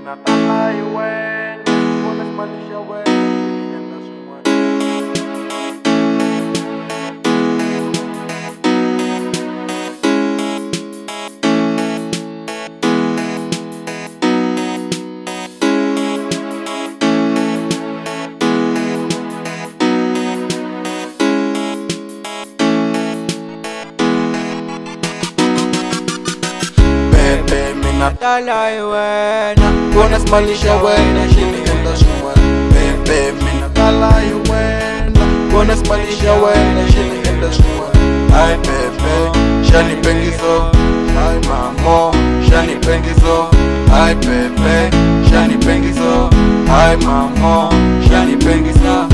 Nataka iwe unasimamisha wewe nienda shumani. Nataka iwe unasimamisha wewe nienda shumani. Bebe mimi nataka iwe unasimamisha wewe nienda shumani. Ai bebe shani pengizo, ai mamo shani pengizo. Ai bebe shani pengizo, ai mamo shani pengizo.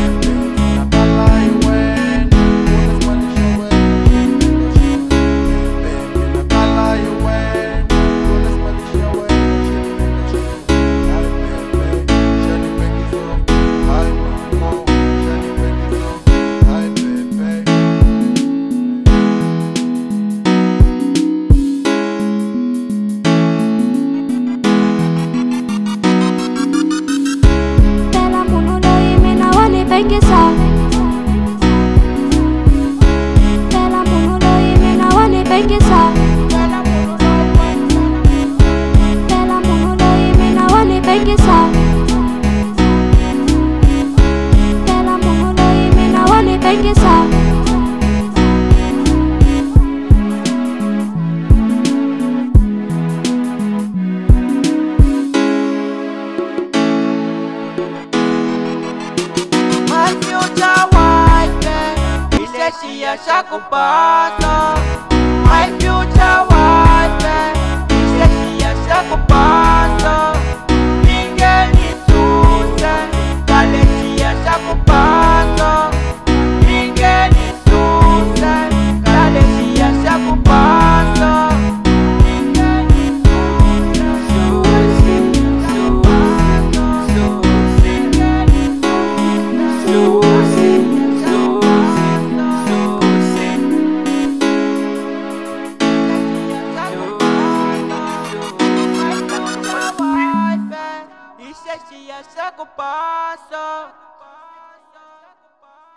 Shakupasa, my future wife. She said she a shakupasa. Ingeni Susan, kale she a shakupasa. Ingeni Susan, kale she a shakupasa. Ingeni Susan, she a shakupasa.